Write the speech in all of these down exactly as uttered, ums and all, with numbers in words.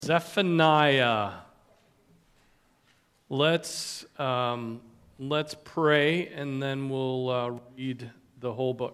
Zephaniah. Let's um, let's pray, and then we'll uh, read the whole book.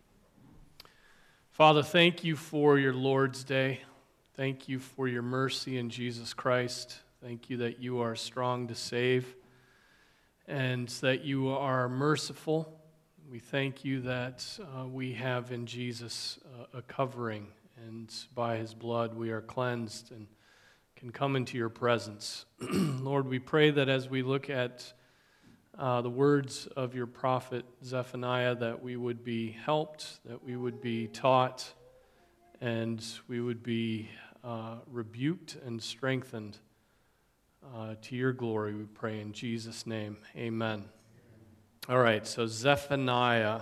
Father, thank you for your Lord's Day. Thank you for your mercy in Jesus Christ. Thank you that you are strong to save and that you are merciful. We thank you that uh, we have in Jesus uh, a covering, and by his blood we are cleansed and can come into your presence. Lord, we pray that as we look at uh, the words of your prophet Zephaniah, that we would be helped, that we would be taught, and we would be uh, rebuked and strengthened uh, to your glory, we pray in Jesus' name. Amen. All right, so Zephaniah,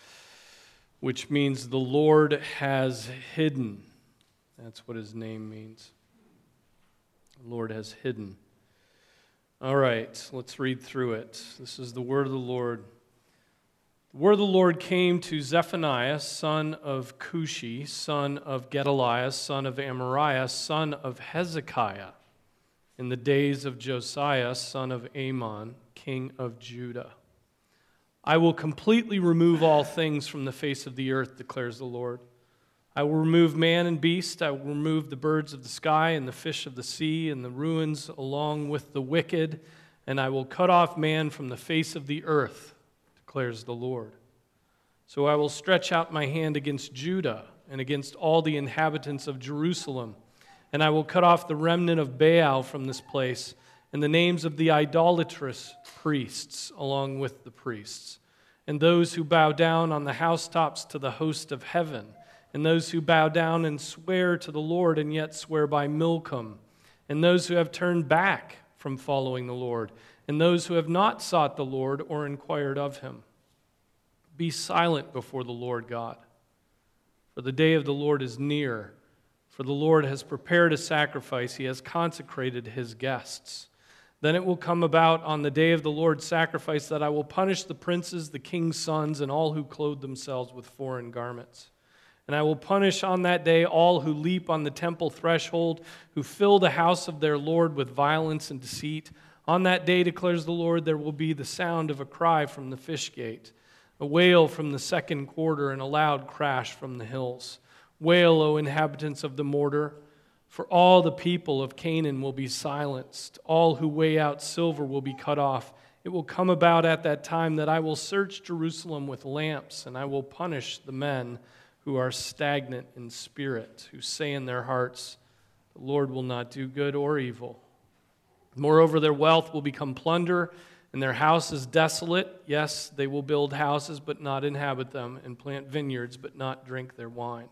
which means the Lord has hidden. That's what his name means. The Lord has hidden. All right, let's read through it. This is the word of the Lord. The word of the Lord came to Zephaniah, son of Cushi, son of Gedaliah, son of Amariah, son of Hezekiah, in the days of Josiah, son of Amon, king of Judah. I will completely remove all things from the face of the earth, declares the Lord. I will remove man and beast, I will remove the birds of the sky and the fish of the sea and the ruins along with the wicked, and I will cut off man from the face of the earth, declares the Lord. So I will stretch out my hand against Judah and against all the inhabitants of Jerusalem, and I will cut off the remnant of Baal from this place, and the names of the idolatrous priests along with the priests, and those who bow down on the housetops to the host of heaven, and those who bow down and swear to the Lord and yet swear by Milcom, and those who have turned back from following the Lord, and those who have not sought the Lord or inquired of him. Be silent before the Lord God, for the day of the Lord is near, for the Lord has prepared a sacrifice, he has consecrated his guests. Then it will come about on the day of the Lord's sacrifice that I will punish the princes, the king's sons, and all who clothe themselves with foreign garments. And I will punish on that day all who leap on the temple threshold, who fill the house of their Lord with violence and deceit. On that day, declares the Lord, there will be the sound of a cry from the fish gate, a wail from the second quarter, and a loud crash from the hills. Wail, O inhabitants of the mortar, for all the people of Canaan will be silenced. All who weigh out silver will be cut off. It will come about at that time that I will search Jerusalem with lamps, and I will punish the men who are stagnant in spirit, who say in their hearts, the Lord will not do good or evil. Moreover, their wealth will become plunder, and their houses desolate. Yes, they will build houses, but not inhabit them, and plant vineyards, but not drink their wine.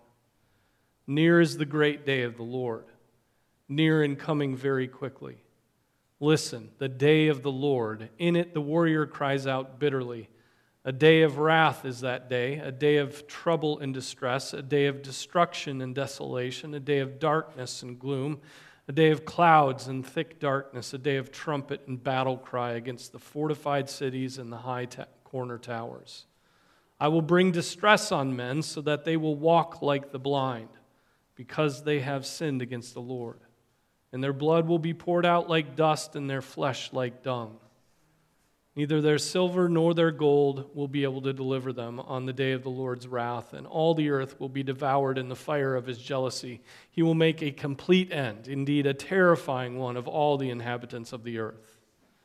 Near is the great day of the Lord, near and coming very quickly. Listen, the day of the Lord, in it the warrior cries out bitterly. A day of wrath is that day, a day of trouble and distress, a day of destruction and desolation, a day of darkness and gloom, a day of clouds and thick darkness, a day of trumpet and battle cry against the fortified cities and the high ta- corner towers. I will bring distress on men so that they will walk like the blind, because they have sinned against the Lord. And their blood will be poured out like dust and their flesh like dung. Neither their silver nor their gold will be able to deliver them on the day of the Lord's wrath, and all the earth will be devoured in the fire of his jealousy. He will make a complete end, indeed a terrifying one, of all the inhabitants of the earth.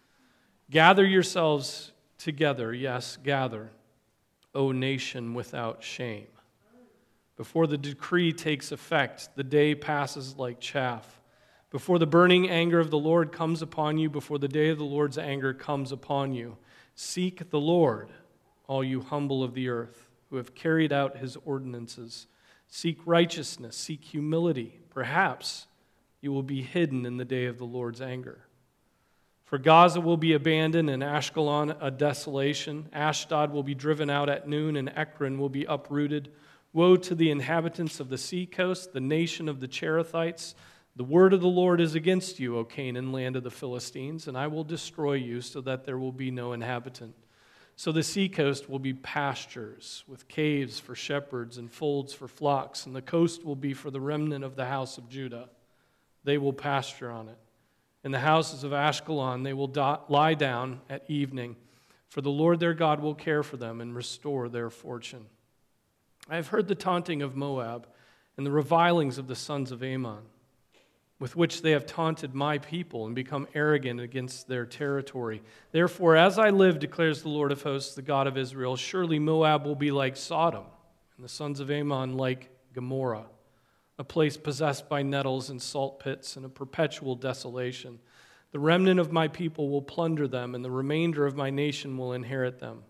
Gather yourselves together, yes, gather, O nation without shame. Before the decree takes effect, the day passes like chaff. Before the burning anger of the Lord comes upon you, before the day of the Lord's anger comes upon you, seek the Lord, all you humble of the earth, who have carried out his ordinances. Seek righteousness, seek humility. Perhaps you will be hidden in the day of the Lord's anger. For Gaza will be abandoned, and Ashkelon a desolation. Ashdod will be driven out at noon, and Ekron will be uprooted. Woe to the inhabitants of the seacoast, the nation of the Cherethites. The word of the Lord is against you, O Canaan, land of the Philistines, and I will destroy you so that there will be no inhabitant. So the seacoast will be pastures, with caves for shepherds and folds for flocks, and the coast will be for the remnant of the house of Judah. they will pasture on it. In the houses of Ashkelon they will do- lie down at evening, for the Lord their God will care for them and restore their fortune. I have heard the taunting of Moab and the revilings of the sons of Ammon, with which they have taunted my people and become arrogant against their territory. Therefore, as I live, declares the Lord of hosts, the God of Israel, surely Moab will be like Sodom, and the sons of Ammon like Gomorrah, a place possessed by nettles and salt pits and a perpetual desolation. The remnant of my people will plunder them, and the remainder of my nation will inherit them.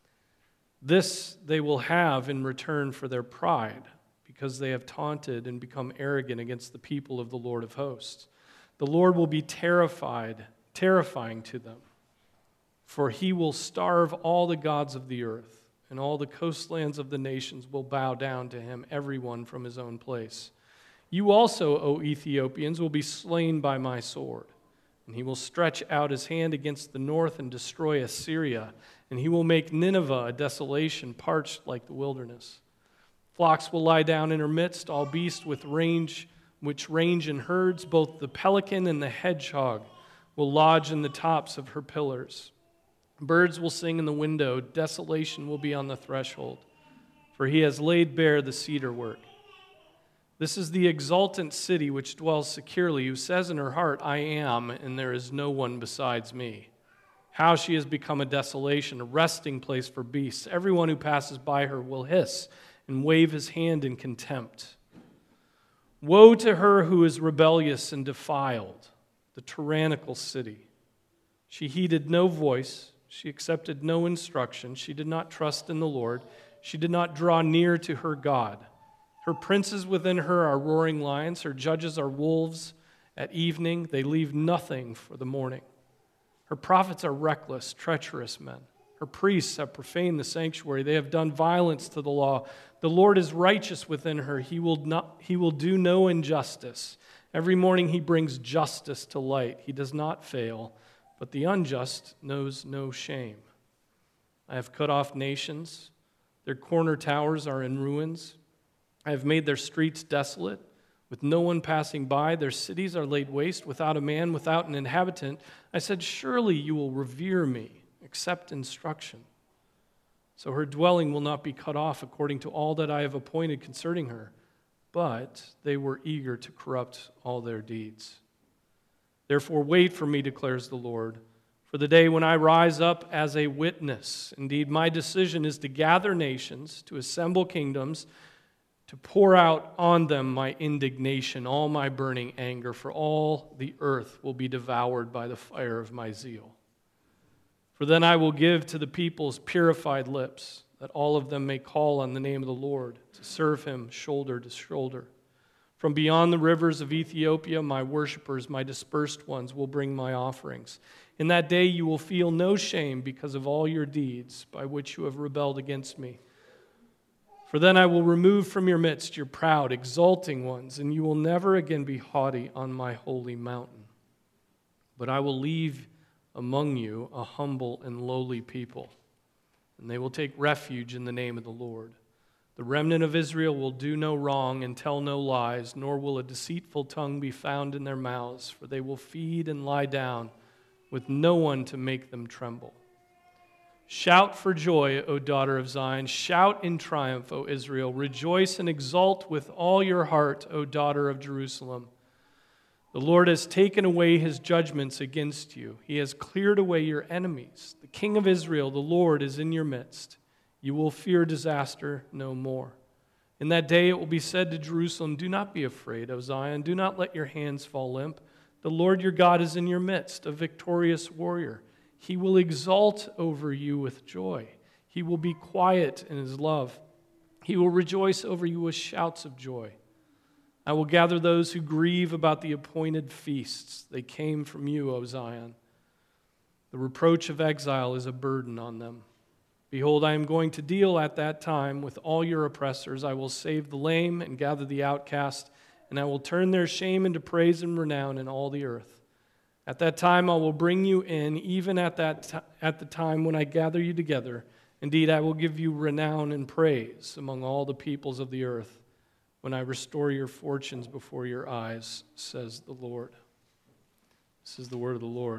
This they will have in return for their pride, because they have taunted and become arrogant against the people of the Lord of hosts. The Lord will be terrified, terrifying to them, for he will starve all the gods of the earth, and all the coastlands of the nations will bow down to him, everyone from his own place. You also, O Ethiopians, will be slain by my sword, and he will stretch out his hand against the north and destroy Assyria, and he will make Nineveh a desolation parched like the wilderness. Flocks will lie down in her midst, all beasts with range, which range in herds, both the pelican and the hedgehog will lodge in the tops of her pillars. Birds will sing in the window, desolation will be on the threshold, for he has laid bare the cedar work. This is the exultant city which dwells securely, who says in her heart, I am, and there is no one besides me. How she has become a desolation, a resting place for beasts. Everyone who passes by her will hiss and wave his hand in contempt. Woe to her who is rebellious and defiled, the tyrannical city. She heeded no voice, she accepted no instruction, she did not trust in the Lord, she did not draw near to her God. Her princes within her are roaring lions, her judges are wolves. At evening they leave nothing for the morning. Her prophets are reckless, treacherous men. Her priests have profaned the sanctuary. They have done violence to the law. The Lord is righteous within her. He will not, he will do no injustice. Every morning he brings justice to light. He does not fail, but the unjust knows no shame. I have cut off nations. Their corner towers are in ruins. I have made their streets desolate, with no one passing by. Their cities are laid waste, without a man, without an inhabitant. I said, surely you will revere me, accept instruction. So her dwelling will not be cut off according to all that I have appointed concerning her. But they were eager to corrupt all their deeds. Therefore wait for me, declares the Lord, for the day when I rise up as a witness. Indeed, my decision is to gather nations, to assemble kingdoms, to pour out on them my indignation, all my burning anger, for all the earth will be devoured by the fire of my zeal. For then I will give to the peoples purified lips, that all of them may call on the name of the Lord, to serve him shoulder to shoulder. From beyond the rivers of Ethiopia, my worshipers, my dispersed ones, will bring my offerings. In that day you will feel no shame because of all your deeds by which you have rebelled against me. For then I will remove from your midst your proud, exulting ones, and you will never again be haughty on my holy mountain. But I will leave among you a humble and lowly people, and they will take refuge in the name of the Lord. The remnant of Israel will do no wrong and tell no lies, nor will a deceitful tongue be found in their mouths, for they will feed and lie down with no one to make them tremble. Shout for joy, O daughter of Zion. Shout in triumph, O Israel. Rejoice and exult with all your heart, O daughter of Jerusalem. The Lord has taken away his judgments against you. He has cleared away your enemies. The King of Israel, the Lord, is in your midst. You will fear disaster no more. In that day it will be said to Jerusalem, do not be afraid, O Zion. Do not let your hands fall limp. The Lord your God is in your midst, a victorious warrior. He will exult over you with joy. He will be quiet in his love. He will rejoice over you with shouts of joy. I will gather those who grieve about the appointed feasts. They came from you, O Zion. The reproach of exile is a burden on them. Behold, I am going to deal at that time with all your oppressors. I will save the lame and gather the outcast, and I will turn their shame into praise and renown in all the earth. At that time I will bring you in, even at that t- at the time when I gather you together. Indeed, I will give you renown and praise among all the peoples of the earth. when I restore your fortunes before your eyes, says the Lord. This is the word of the Lord.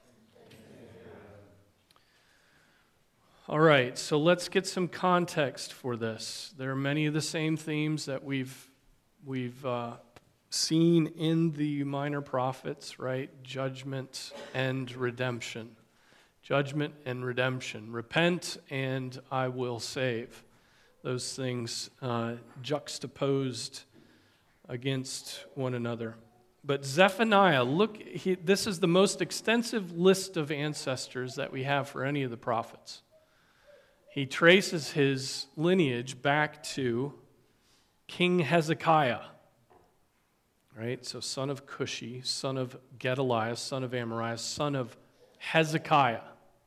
All right, so let's get some context for this. There are many of the same themes that we've we've uh, seen in the minor prophets, right? Judgment and redemption. Judgment and redemption. Repent and I will save. Those things uh, juxtaposed against one another. But Zephaniah, look, he, this is the most extensive list of ancestors that we have for any of the prophets. He traces his lineage back to King Hezekiah, right? So son of Cushi, son of Gedaliah, son of Amariah, son of Hezekiah.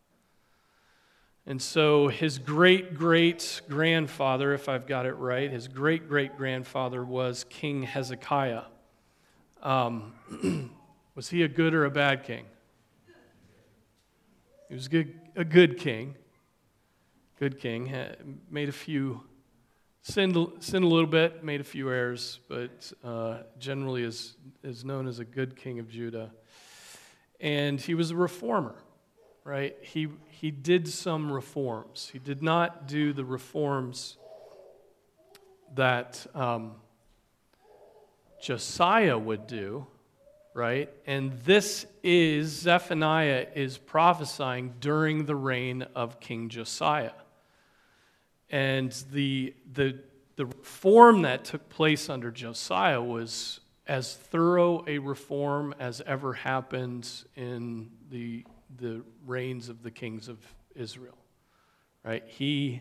And so his great-great-grandfather, if I've got it right, his great-great-grandfather was King Hezekiah. Um, was he a good or a bad king? He was good, a good king. Good king. Made a few, sinned, sinned a little bit, made a few errors, but uh, generally is, is known as a good king of Judah. And he was a reformer, right? He, he did some reforms. He did not do the reforms that um, Josiah would do, right? And this is, Zephaniah is prophesying during the reign of King Josiah. And the, the, the reform that took place under Josiah was as thorough a reform as ever happened in the, the reigns of the kings of Israel, right? He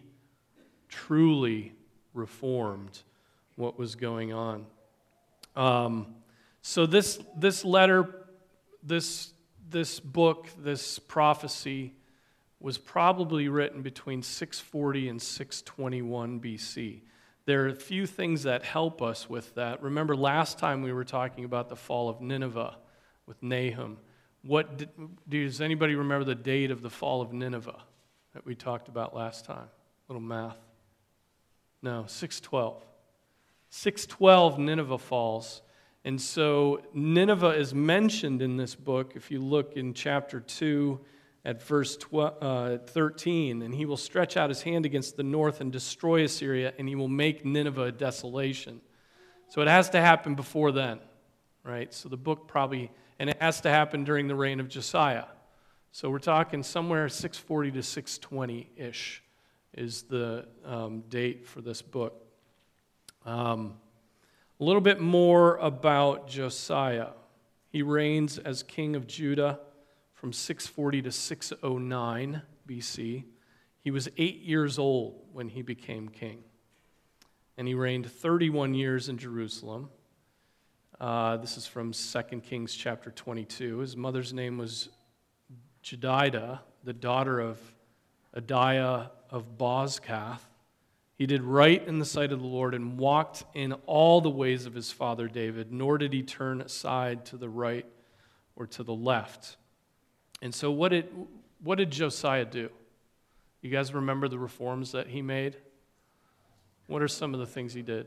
truly reformed what was going on. Um, so this, this letter, this, this book, this prophecy was probably written between six forty and six twenty-one B C. There are a few things that help us with that. Remember last time we were talking about the fall of Nineveh with Nahum. What did, does anybody remember the date of the fall of Nineveh that we talked about last time? A little math. No, six twelve. six twelve Nineveh falls. And so Nineveh is mentioned in this book if you look in chapter two at verse thirteen, and he will stretch out his hand against the north and destroy Assyria, and he will make Nineveh a desolation. So it has to happen before then, right? So the book probably, and it has to happen during the reign of Josiah. So we're talking somewhere six forty to six twenty-ish is the um, date for this book. Um, a little bit more about Josiah. He reigns as king of Judah from six forty to six oh nine B C. He was eight years old when he became king. And he reigned thirty-one years in Jerusalem. Uh, this is from Second Kings chapter twenty-two. His mother's name was Jedidah, the daughter of Adiah of Bozkath. He did right in the sight of the Lord and walked in all the ways of his father David, nor did he turn aside to the right or to the left. And so what did, what did Josiah do? You guys remember the reforms that he made? What are some of the things he did?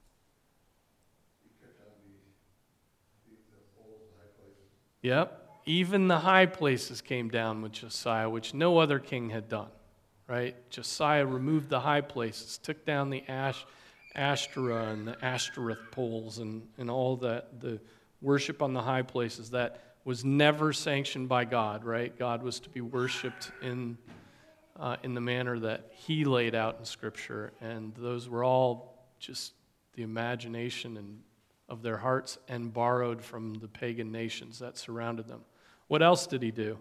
He took down the, the, the poles, the high places. Yep. Even the high places came down with Josiah, which no other king had done, right? Josiah removed the high places, took down the Ash, Ashtoreth and the Ashtoreth poles and, and all that, the worship on the high places that was never sanctioned by God, right? God was to be worshipped in uh, in the manner that he laid out in Scripture, and those were all just the imagination and of their hearts and borrowed from the pagan nations that surrounded them. What else did he do?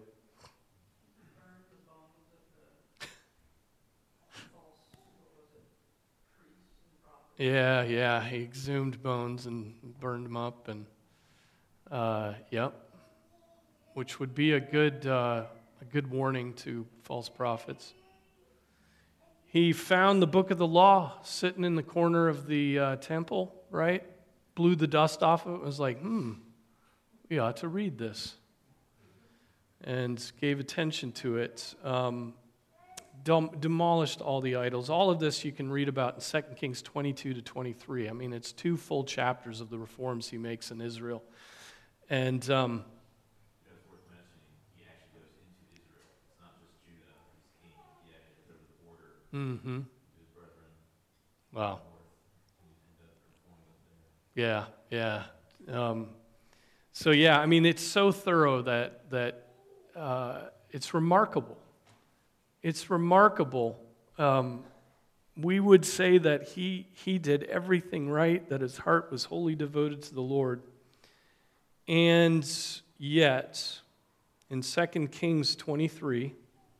Yeah, yeah, he exhumed bones and burned them up, and uh, yep. Which would be a good, uh, a good warning to false prophets. He found the book of the law sitting in the corner of the uh, temple, right? Blew the dust off of it, was like, hmm, we ought to read this. And gave attention to it. Um, dem- demolished all the idols. All of this you can read about in Second Kings twenty-two to twenty-three. I mean, it's two full chapters of the reforms he makes in Israel. And um, It's worth mentioning, he actually goes into Israel. It's not just Judah, he's king. He actually goes over the border mm-hmm. to his brethren Wow. north, and he ends up reforming them there. Yeah, yeah. Um, so yeah, I mean, it's so thorough that that uh, it's remarkable. It's remarkable. Um, we would say that he he did everything right, that his heart was wholly devoted to the Lord. And yet, in Second Kings twenty-three,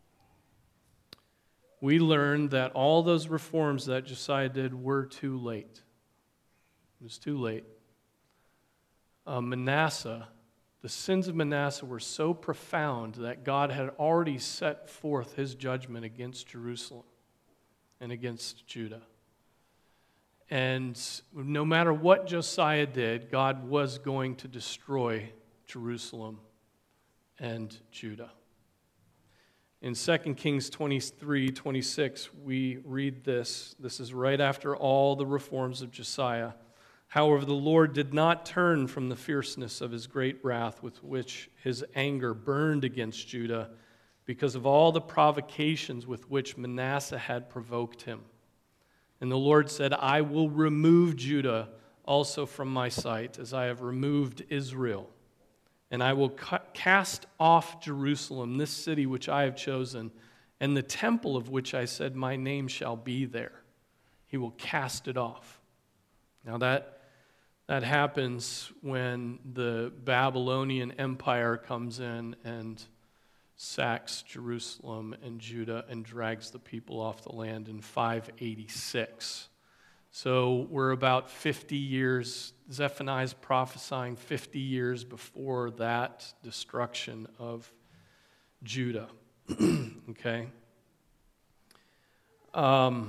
we learn that all those reforms that Josiah did were too late. It was too late. Uh, Manasseh, the sins of Manasseh were so profound that God had already set forth his judgment against Jerusalem and against Judah. And no matter what Josiah did, God was going to destroy Jerusalem and Judah. In Second Kings twenty-three, twenty-six, we read this. This is right after all the reforms of Josiah. However, the Lord did not turn from the fierceness of his great wrath with which his anger burned against Judah because of all the provocations with which Manasseh had provoked him. And the Lord said, I will remove Judah also from my sight, as I have removed Israel. And I will ca- cast off Jerusalem, this city which I have chosen, and the temple of which I said, my name shall be there. He will cast it off. Now that, that happens when the Babylonian Empire comes in and sacks Jerusalem and Judah and drags the people off the land in five eighty-six. So we're about fifty years, Zephaniah is prophesying fifty years before that destruction of Judah. Okay? Um,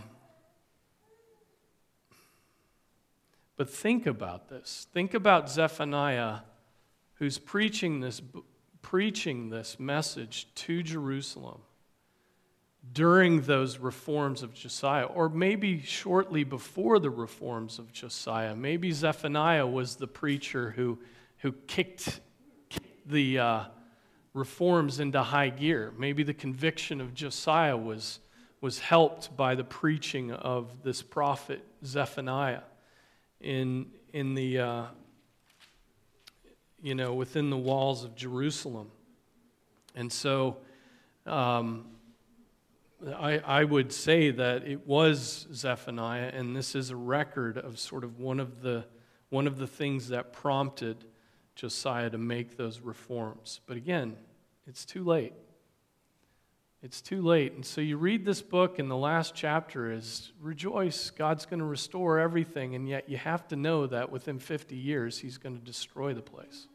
but think about this. Think about Zephaniah, who's preaching this preaching this message to Jerusalem during those reforms of Josiah, or maybe shortly before the reforms of Josiah. Maybe Zephaniah was the preacher who, who kicked, kicked the uh, reforms into high gear. Maybe the conviction of Josiah was, was helped by the preaching of this prophet Zephaniah in, in the... Uh, you know, within the walls of Jerusalem. And so um, I, I would say that it was Zephaniah, and this is a record of sort of one of the, one of the things that prompted Josiah to make those reforms. But again, it's too late. It's too late. And so you read this book, and the last chapter is, rejoice, God's going to restore everything, and yet you have to know that within fifty years, he's going to destroy the place.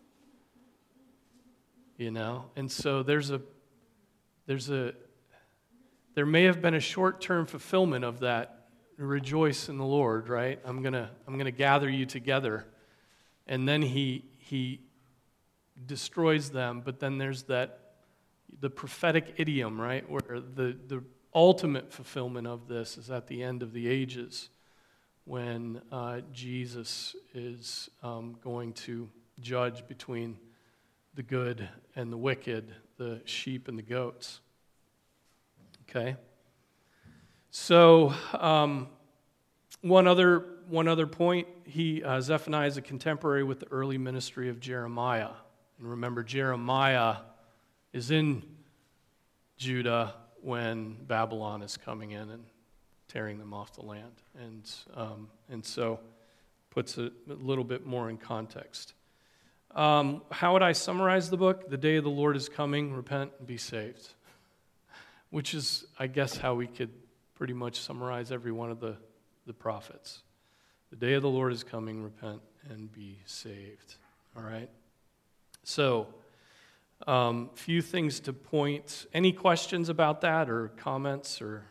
You know, and so there's a, there's a, there may have been a short-term fulfillment of that. Rejoice in the Lord, right? I'm gonna, I'm gonna gather you together, and then he he destroys them. But then there's that, the prophetic idiom, right, where the the ultimate fulfillment of this is at the end of the ages, when uh, Jesus is um, going to judge between the good and the wicked, the sheep and the goats. Okay? So, um, one other one other point, he uh, Zephaniah is a contemporary with the early ministry of Jeremiah. And remember, Jeremiah is in Judah when Babylon is coming in and tearing them off the land. And, um, and so, puts it a little bit more in context. Um, how would I summarize the book? The day of the Lord is coming, repent and be saved. Which is, I guess, how we could pretty much summarize every one of the, the prophets. The day of the Lord is coming, repent and be saved. All right? So, a um, few things to point. Any questions about that or comments? Or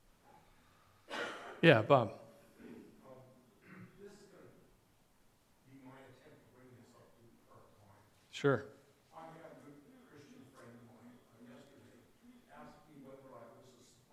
Yeah, Bob. Sure. I had a good Christian friend of mine uh, yesterday ask me whether I was a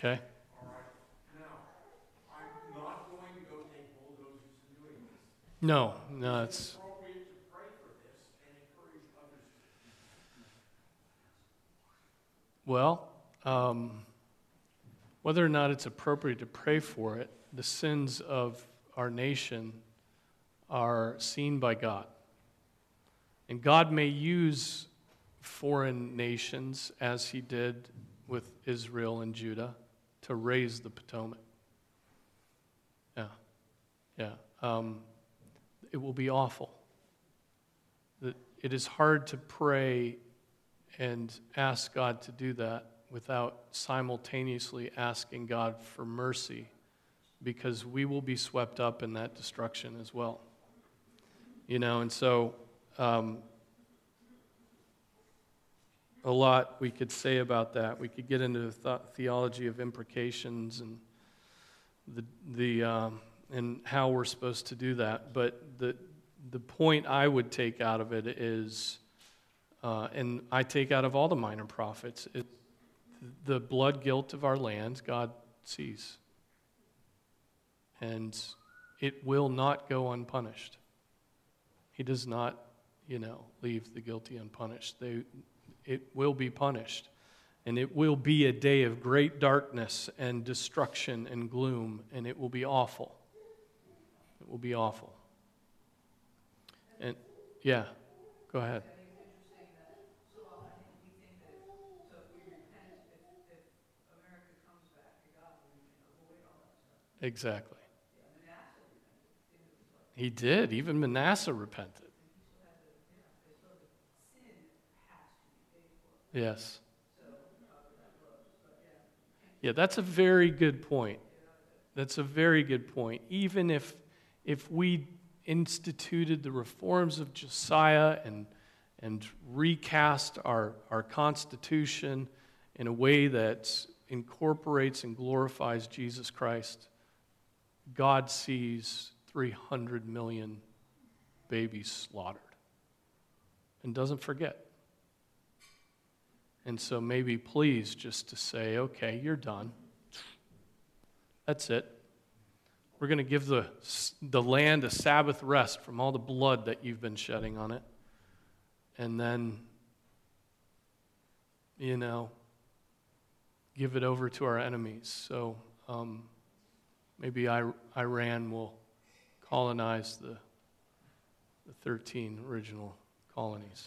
Okay? All right. Now, I'm not going to go take bulldozers and doing this. No, no, It's it's, appropriate to pray for this and encourage others to. well, um, whether or not it's appropriate to pray for it, the sins of our nation are seen by God. And God may use foreign nations, as he did with Israel and Judah, to raise the Potomac. Yeah, yeah. Um, it will be awful. That it is hard to pray and ask God to do that without simultaneously asking God for mercy, because we will be swept up in that destruction as well. You know, and so um, a lot we could say about that. We could get into the th- theology of imprecations and the the um, and how we're supposed to do that. But the the point I would take out of it is, uh, and I take out of all the minor prophets, it, the blood guilt of our land God sees, and it will not go unpunished. He does not, you know, leave the guilty unpunished. They, it will be punished. And it will be a day of great darkness and destruction and gloom, and it will be awful. It will be awful. And, yeah, go ahead. I think it's interesting that so often I think we think that if, so if we repent, if, if America comes back to God, then we can avoid all that stuff. Exactly. Yeah, Manasseh repented. It seemed it was like, He did. Even Manasseh repented. and he still had to, yeah, they still had to, sin has to be paid for. Yes. So, however that looks, but yeah. Yeah, that's a very good point. That's a very good point. Even if if we instituted the reforms of Josiah and and recast our, our Constitution in a way that incorporates and glorifies Jesus Christ, God sees three hundred million babies slaughtered and doesn't forget. And so maybe please just to say, okay, you're done. That's it. We're going to give the, the land a Sabbath rest from all the blood that you've been shedding on it. And then, you know, give it over to our enemies. So um, maybe I, Iran will colonize the, the thirteen original colonies.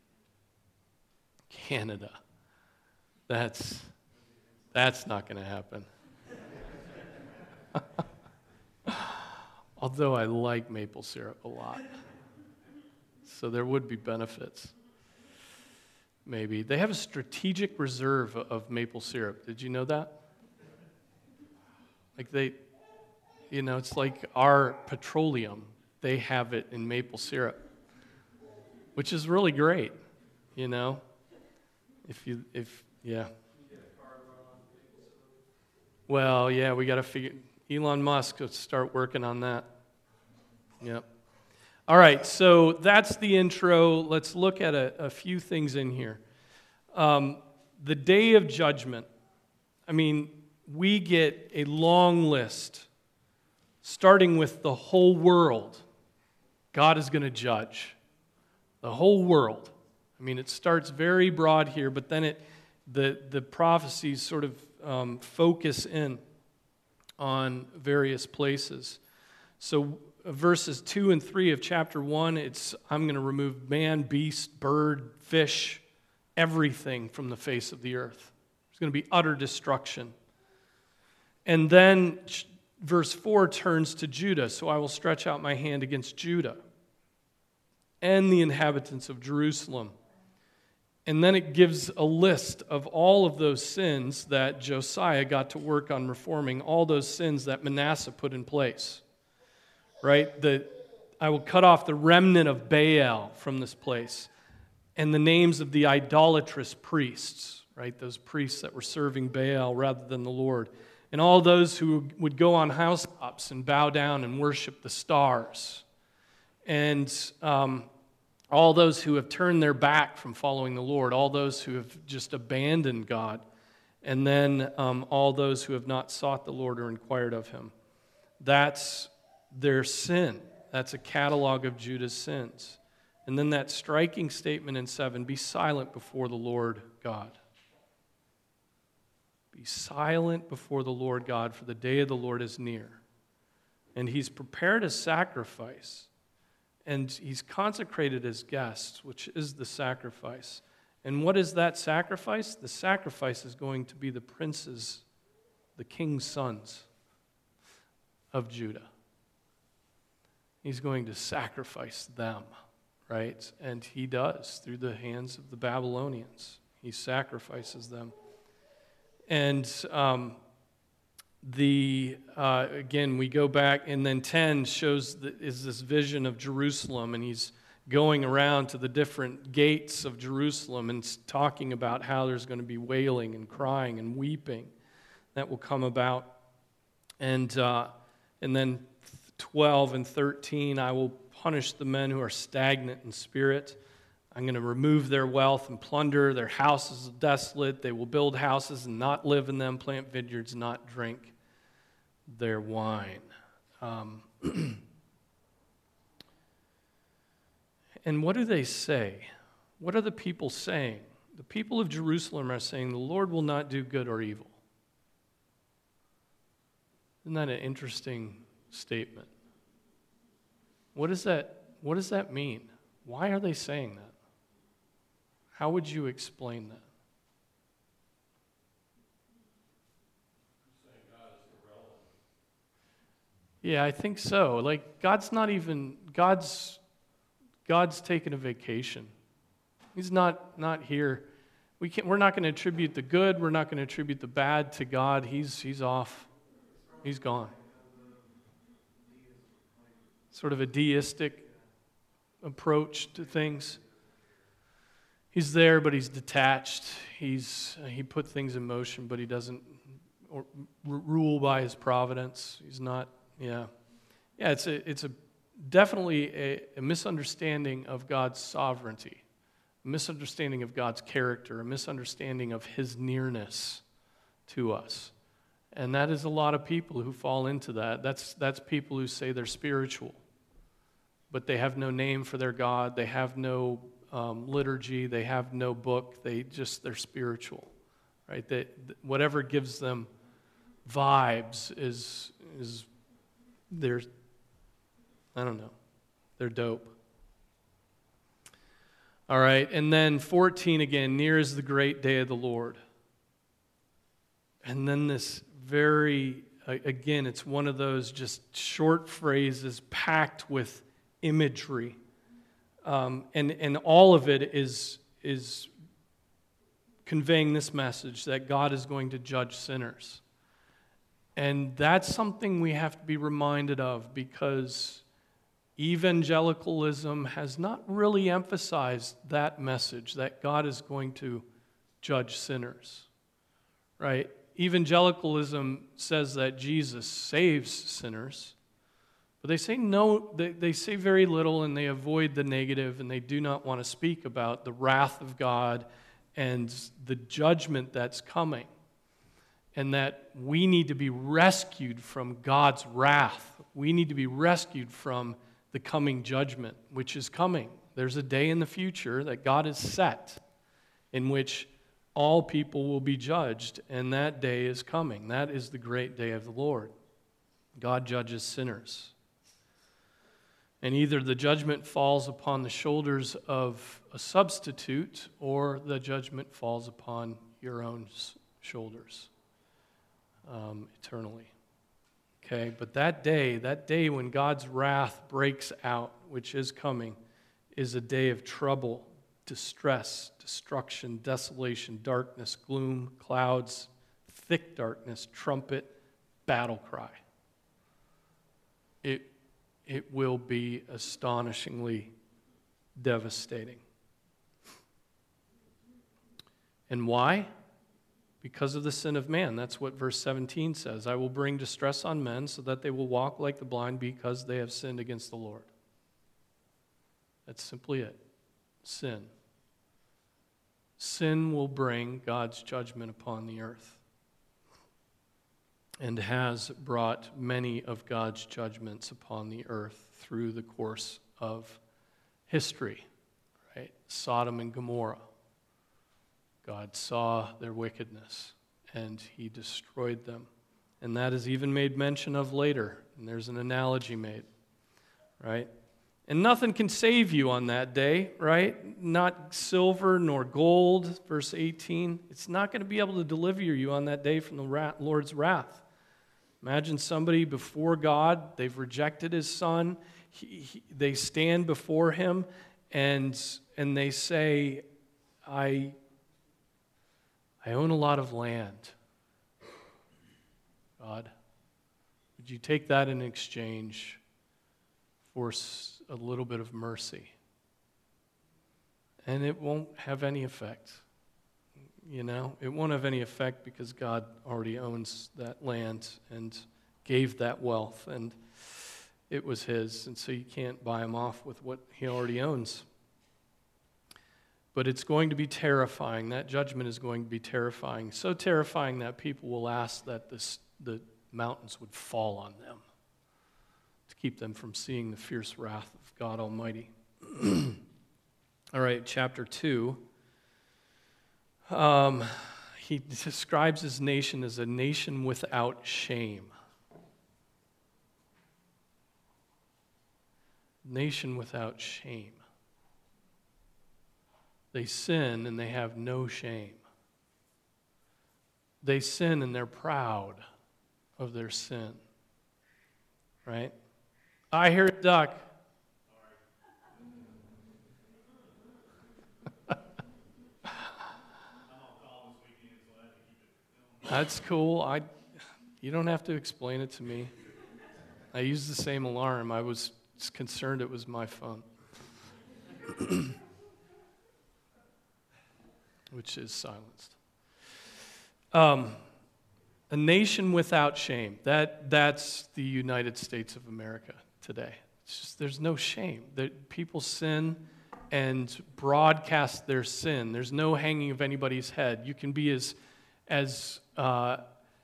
Canada. That's, that's not going to happen. Although I like maple syrup a lot. So there would be benefits. Maybe. They have a strategic reserve of maple syrup. Did you know that? Like they, you know, it's like our petroleum. They have it in maple syrup, which is really great, you know? If you, if, yeah. Well, yeah, we got to figure, Elon Musk, let's start working on that. Yep. All right, so that's the intro. Let's look at a, a few things in here. Um, the day of judgment. I mean, we get a long list, starting with the whole world. God is going to judge the whole world. I mean, it starts very broad here, but then it, the, the prophecies sort of um, focus in on various places. So uh, verses two and three of chapter one, it's, I'm going to remove man, beast, bird, fish, everything from the face of the earth. There's going to be utter destruction. And then verse four turns to Judah. So I will stretch out my hand against Judah and the inhabitants of Jerusalem. And then it gives a list of all of those sins that Josiah got to work on reforming, all those sins that Manasseh put in place. Right? The, I will cut off the remnant of Baal from this place, and the names of the idolatrous priests, right? Those priests that were serving Baal rather than the Lord. And all those who would go on housetops and bow down and worship the stars. And um, all those who have turned their back from following the Lord, all those who have just abandoned God And then um, all those who have not sought the Lord or inquired of him. That's their sin. That's a catalog of Judah's sins. And then that striking statement in seven, be silent before the Lord God. Be silent before the Lord God, for the day of the Lord is near. And he's prepared a sacrifice, and he's consecrated his guests, which is the sacrifice. And what is that sacrifice? The sacrifice is going to be the princes, the king's sons of Judah. He's going to sacrifice them, right? And he does through the hands of the Babylonians. He sacrifices them. And um, the uh, again, we go back, and then ten shows the, is this vision of Jerusalem, and he's going around to the different gates of Jerusalem and talking about how there's going to be wailing and crying and weeping that will come about. And uh, and then twelve and thirteen, I will punish the men who are stagnant in spirit. I'm going to remove their wealth and plunder their houses desolate. They will build houses and not live in them, plant vineyards, not drink their wine. Um, and what do they say? What are the people saying? The people of Jerusalem are saying, the Lord will not do good or evil. Isn't that an interesting statement? What does that, what does that mean? Why are they saying that? How would you explain that? Saying God is irrelevant. Yeah, I think so. Like, God's not even, God's, God's taken a vacation. He's not, not here. We can't, we're not going to attribute the good, we're not going to attribute the bad to God. He's, he's off. He's gone. Sort of a deistic approach to things. He's there, but he's detached. He's uh, he put things in motion, but he doesn't or, r- rule by his providence. He's not. Yeah, yeah. It's a it's a definitely a, a misunderstanding of God's sovereignty, a misunderstanding of God's character, a misunderstanding of his nearness to us, and that is a lot of people who fall into that. That's that's people who say they're spiritual, but they have no name for their God. They have no Um, liturgy, they have no book, they just, they're spiritual, right? They, whatever gives them vibes is, is they're, I don't know, they're dope. All right, and then fourteen again, near is the great day of the Lord. And then this very, again, it's one of those just short phrases packed with imagery. Um, and, and all of it is, is conveying this message that God is going to judge sinners. And that's something we have to be reminded of, because evangelicalism has not really emphasized that message, that God is going to judge sinners, right? Evangelicalism says that Jesus saves sinners, but they say no, they, they say very little, and they avoid the negative, and they do not want to speak about the wrath of God and the judgment that's coming, and that we need to be rescued from God's wrath. We need to be rescued from the coming judgment, which is coming. There's a day in the future that God has set in which all people will be judged, and that day is coming. That is the great day of the Lord. God judges sinners. And either the judgment falls upon the shoulders of a substitute, or the judgment falls upon your own shoulders um, eternally. Okay, but that day, that day when God's wrath breaks out, which is coming, is a day of trouble, distress, destruction, desolation, darkness, gloom, clouds, thick darkness, trumpet, battle cry. It It will be astonishingly devastating. And why? Because of the sin of man. That's what verse seventeen says. I will bring distress on men so that they will walk like the blind because they have sinned against the Lord. That's simply it. Sin. Sin will bring God's judgment upon the earth. and has brought many of God's judgments upon the earth through the course of history, right? Sodom and Gomorrah. God saw their wickedness, and he destroyed them. And that is even made mention of later, and there's an analogy made, right? And nothing can save you on that day, right? Not silver nor gold, verse eighteen. It's not going to be able to deliver you on that day from the Lord's wrath. Imagine somebody before God, they've rejected his son, he, he, they stand before him, and, and they say, I, I own a lot of land. God, would you take that in exchange for a little bit of mercy? And it won't have any effect. You know, it won't have any effect because God already owns that land and gave that wealth, and it was his, and so you can't buy him off with what he already owns. But it's going to be terrifying. That judgment is going to be terrifying. So terrifying that people will ask that this, the mountains would fall on them to keep them from seeing the fierce wrath of God Almighty. All right, chapter two. Um, he describes his nation as a nation without shame. Nation without shame. They sin and they have no shame. They sin and they're proud of their sin. Right? I hear a duck. That's cool. I, you don't have to explain it to me. I used the same alarm. I was concerned it was my phone. Which is silenced. Um, a nation without shame. That, that's the United States of America today. It's just, there's no shame. That people sin and broadcast their sin. There's no hanging of anybody's head. You can be as, as uh,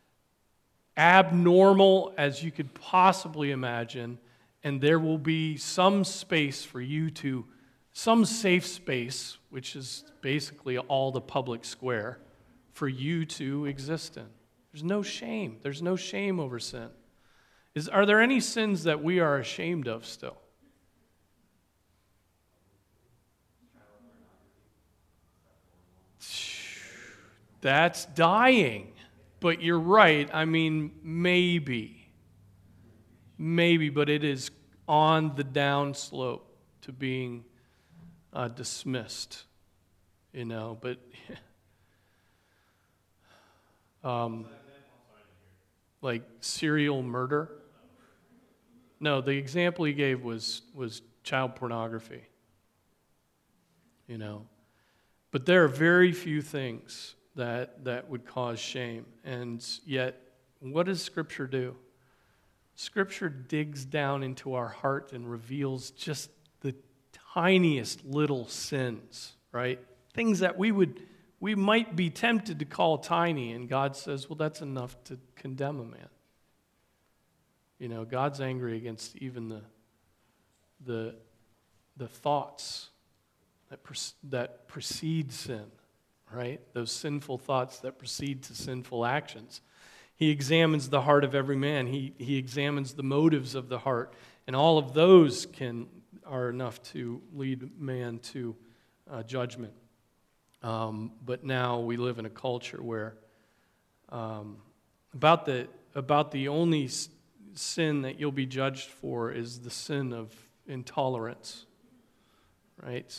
abnormal as you could possibly imagine, and there will be some space for you to, some safe space, which is basically all the public square, for you to exist in. There's no shame. There's no shame over sin. Is, are there any sins that we are ashamed of still? That's dying. But you're right. I mean, maybe. Maybe, but it is on the down slope to being uh, dismissed. You know, but... um, like serial murder? No, the example he gave was, was child pornography. You know. But there are very few things that, that would cause shame. And yet, what does Scripture do? Scripture digs down into our heart and reveals just the tiniest little sins, right? Things that we would, we might be tempted to call tiny, and God says, well, that's enough to condemn a man. You know, God's angry against even the, the, the thoughts that, pre- that precede sin, right? Those sinful thoughts that proceed to sinful actions. He examines the heart of every man. He, he examines the motives of the heart. And all of those can are enough to lead man to uh, judgment. Um, but now we live in a culture where um, about the about the only s- sin that you'll be judged for is the sin of intolerance, right?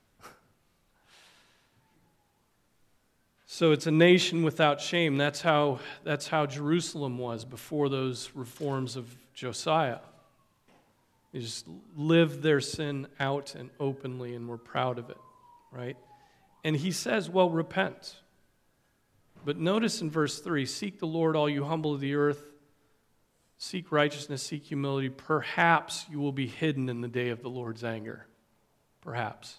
So it's a nation without shame. That's how, that's how Jerusalem was before those reforms of Josiah. They just lived their sin out and openly and were proud of it, right? And he says, well, repent. But notice in verse three, seek the Lord, all you humble of the earth. Seek righteousness, seek humility. Perhaps you will be hidden in the day of the Lord's anger. Perhaps.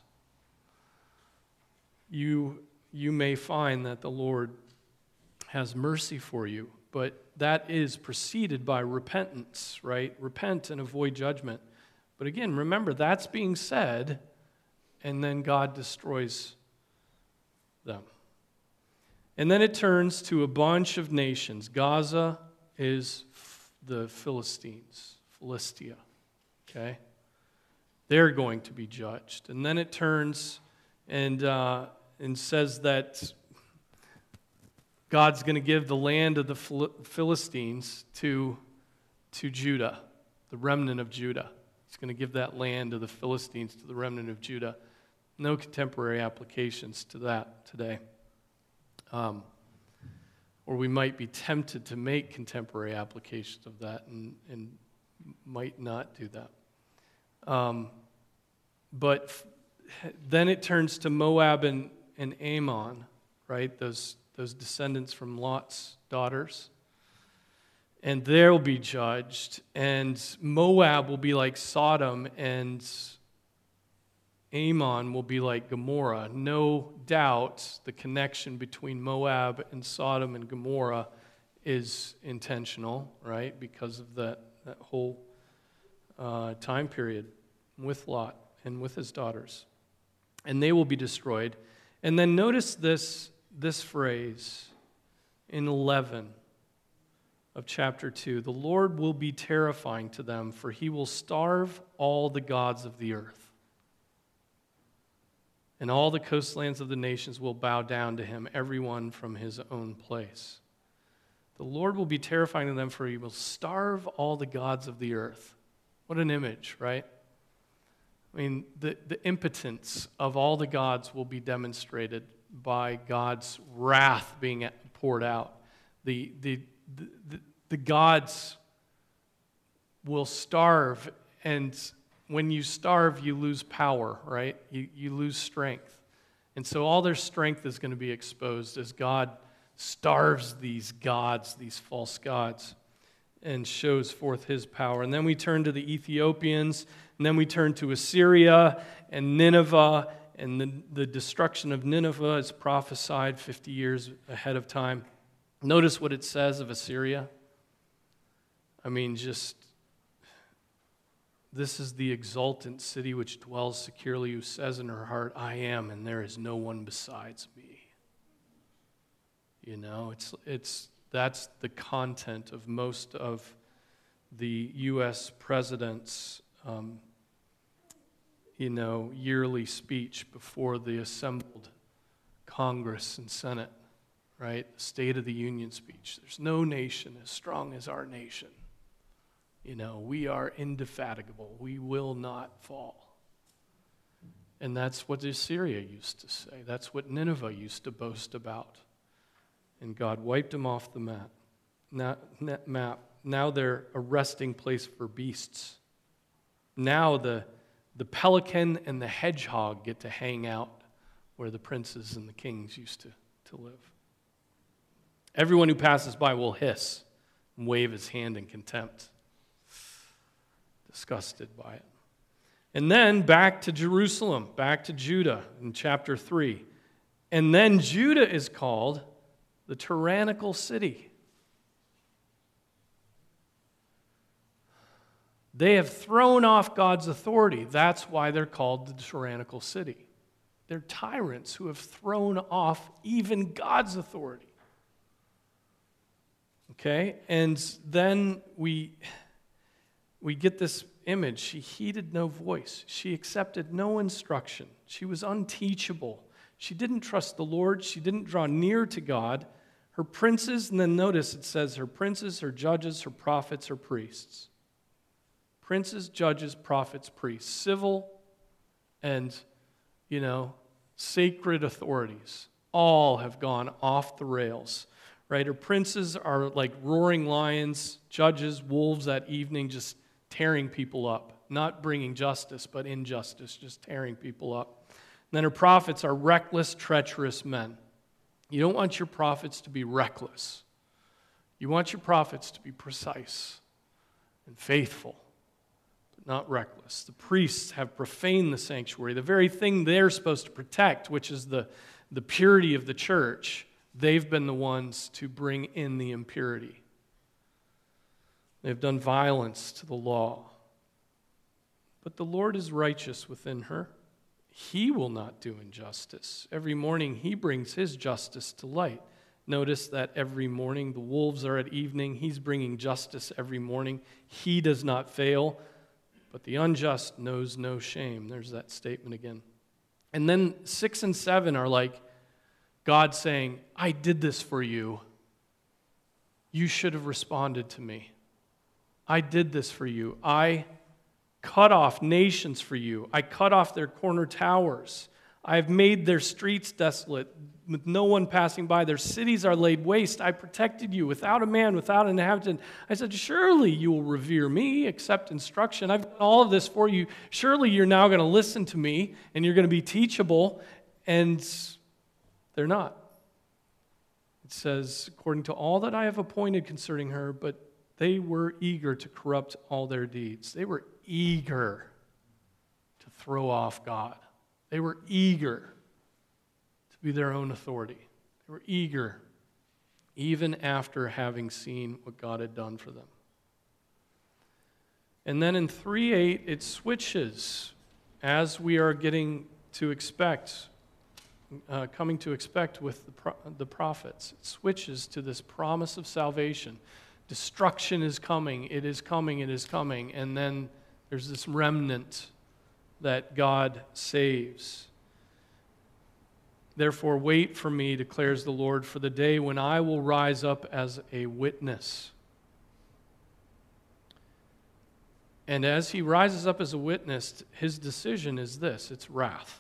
You... You may find that the Lord has mercy for you, but that is preceded by repentance, right? Repent and avoid judgment. But again, remember, that's being said, and then God destroys them. And then it turns to a bunch of nations. Gaza is the Philistines, Philistia, okay? They're going to be judged. And then it turns and, uh, and says that God's going to give the land of the Philistines to, to Judah, the remnant of Judah. He's going to give that land of the Philistines to the remnant of Judah. No contemporary applications to that today. Um, or we might be tempted to make contemporary applications of that and, and might not do that. Um, but f- then it turns to Moab and, and Ammon, right? Those, those descendants from Lot's daughters. And they'll be judged. And Moab will be like Sodom, and Ammon will be like Gomorrah. No doubt the connection between Moab and Sodom and Gomorrah is intentional, right? Because of that, that whole uh, time period with Lot and with his daughters. And they will be destroyed. And then notice this, this phrase in eleven of chapter two. The Lord will be terrifying to them, for he will starve all the gods of the earth. And all the coastlands of the nations will bow down to him, everyone from his own place. The Lord will be terrifying to them, for he will starve all the gods of the earth. What an image, right? I mean, the, the impotence of all the gods will be demonstrated by God's wrath being poured out. The, the, the, the gods will starve, and when you starve, you lose power, right? You, you lose strength. And so all their strength is going to be exposed as God starves these gods, these false gods, and shows forth his power. And then we turn to the Ethiopians, and then we turn to Assyria and Nineveh, and the, the destruction of Nineveh is prophesied fifty years ahead of time. Notice what it says of Assyria. I mean, just, this is the exultant city which dwells securely, who says in her heart, I am, and there is no one besides me. You know, it's it's that's the content of most of the U S president's, um, you know, yearly speech before the assembled Congress and Senate, right? The State of the Union speech. There's no nation as strong as our nation. You know, we are indefatigable. We will not fall. And that's what Assyria used to say. That's what Nineveh used to boast about. And God wiped them off the map. Now, map. Now they're a resting place for beasts. Now the, the pelican and the hedgehog get to hang out where the princes and the kings used to, to live. Everyone who passes by will hiss and wave his hand in contempt. Disgusted by it. And then back to Jerusalem, back to Judah in chapter three. And then Judah is called the tyrannical city. They have thrown off God's authority. That's why they're called the tyrannical city. They're tyrants who have thrown off even God's authority. Okay? And then we, we get this image. She heeded no voice. She accepted no instruction. She was unteachable. She didn't trust the Lord. She didn't draw near to God. Her princes, and then notice it says her princes, her judges, her prophets, her priests. Princes, judges, prophets, priests. Civil and, you know, sacred authorities all have gone off the rails. Right? Her princes are like roaring lions, judges, wolves at evening, just tearing people up. Not bringing justice, but injustice, just tearing people up. And then her prophets are reckless, treacherous men. You don't want your prophets to be reckless. You want your prophets to be precise and faithful, but not reckless. The priests have profaned the sanctuary, the very thing they're supposed to protect, which is the, the purity of the church. They've been the ones to bring in the impurity. They have done violence to the law. But the Lord is righteous within her. He will not do injustice. Every morning he brings his justice to light. Notice that every morning the wolves are at evening. He's bringing justice every morning. He does not fail, but the unjust knows no shame. There's that statement again. And then six and seven are like God saying, I did this for you. You should have responded to me. I did this for you. I cut off nations for you. I cut off their corner towers. I have made their streets desolate, with no one passing by. Their cities are laid waste. I protected you without a man, without an inhabitant. I said, surely you will revere me, accept instruction. I've done all of this for you. Surely you're now going to listen to me, and you're going to be teachable. And they're not. It says, according to all that I have appointed concerning her, but they were eager to corrupt all their deeds. They were eager to throw off God. They were eager to be their own authority. They were eager, even after having seen what God had done for them. And then in three eight, it switches, as we are getting to expect, uh, coming to expect with the, pro- the prophets. It switches to this promise of salvation. Destruction is coming, it is coming, it is coming. And then there's this remnant that God saves. Therefore, wait for me, declares the Lord, for the day when I will rise up as a witness. And as he rises up as a witness, his decision is this, it's wrath.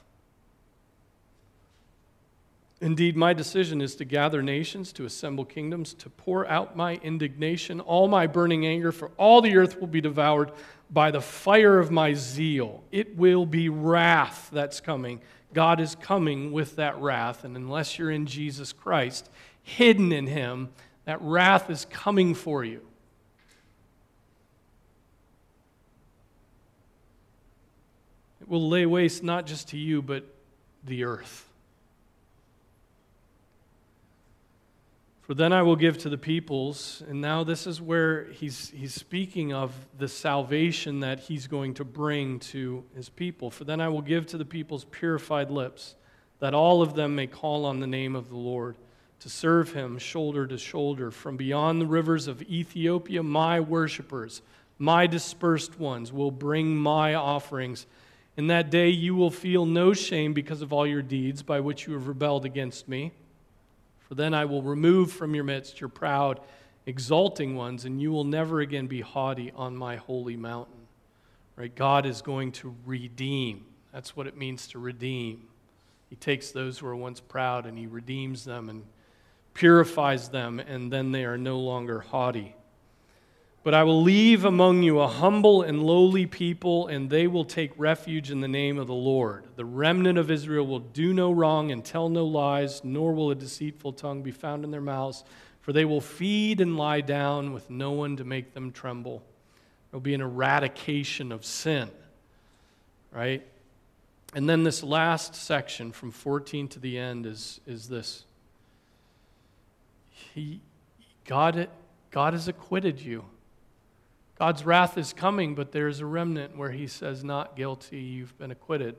Indeed, my decision is to gather nations, to assemble kingdoms, to pour out my indignation, all my burning anger, for all the earth will be devoured by the fire of my zeal. It will be wrath that's coming. God is coming with that wrath, and unless you're in Jesus Christ, hidden in him, that wrath is coming for you. It will lay waste not just to you, but the earth. For then I will give to the peoples, and now this is where he's, he's speaking of the salvation that he's going to bring to his people. For then I will give to the peoples purified lips, that all of them may call on the name of the Lord, to serve him shoulder to shoulder. From beyond the rivers of Ethiopia, my worshipers, my dispersed ones, will bring my offerings. In that day you will feel no shame because of all your deeds by which you have rebelled against me. For then I will remove from your midst your proud, exalting ones, and you will never again be haughty on my holy mountain. Right? God is going to redeem. That's what it means to redeem. He takes those who are once proud and he redeems them and purifies them, and then they are no longer haughty. But I will leave among you a humble and lowly people, and they will take refuge in the name of the Lord. The remnant of Israel will do no wrong and tell no lies, nor will a deceitful tongue be found in their mouths, for they will feed and lie down with no one to make them tremble. There will be an eradication of sin, right? And then this last section from fourteen to the end is, is this. He, God, God has acquitted you. God's wrath is coming, but there's a remnant where he says, not guilty, you've been acquitted.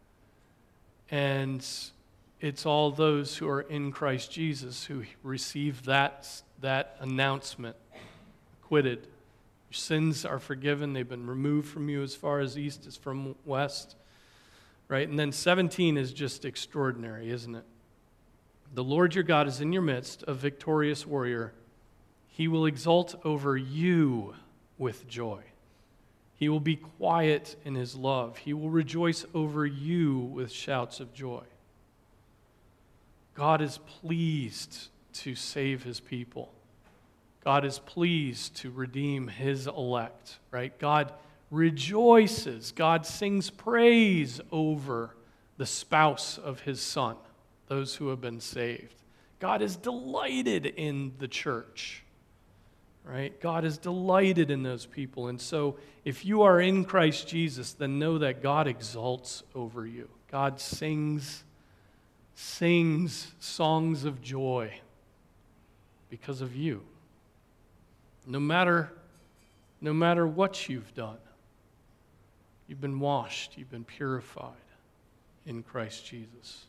And it's all those who are in Christ Jesus who receive that, that announcement, acquitted. Your sins are forgiven, they've been removed from you as far as east is from west. Right? And then seventeen is just extraordinary, isn't it? The Lord your God is in your midst, a victorious warrior. He will exult over you with joy. He will be quiet in his love. He will rejoice over you with shouts of joy. God is pleased to save his people. God is pleased to redeem his elect, right? God rejoices. God sings praise over the spouse of his son, those who have been saved. God is delighted in the church. Right? God is delighted in those people. And so if you are in Christ Jesus, then know that God exalts over you. God sings, sings songs of joy because of you. No matter no matter what you've done. You've been washed, you've been purified in Christ Jesus.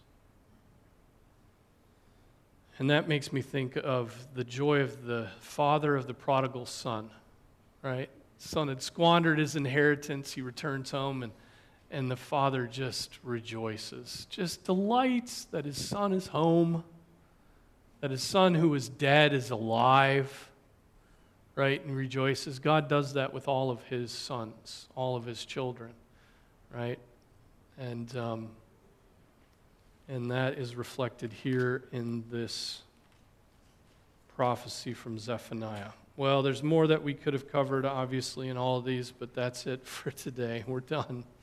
And that makes me think of the joy of the father of the prodigal son, right? Son had squandered his inheritance. He returns home, and, and the father just rejoices, just delights that his son is home, that his son who was dead is alive, right? And rejoices. God does that with all of his sons, all of his children, right? And um, and that is reflected here in this prophecy from Zephaniah. Well, there's more that we could have covered, obviously, in all of these, but that's it for today. We're done.